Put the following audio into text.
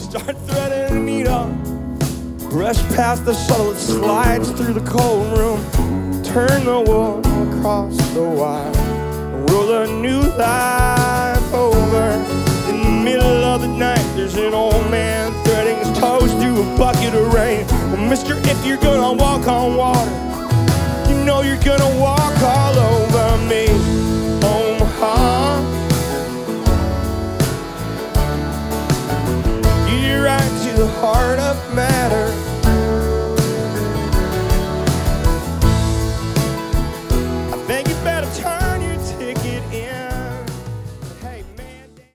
Start threading a needle. Brush past the shuttle, it slides through the cold room. Turn the wool across the wire. Roll a new life over. In the middle of the night, there's an old man threading his toes through a bucket of rain. Well, mister, if you're gonna walk on water, you know you're gonna walk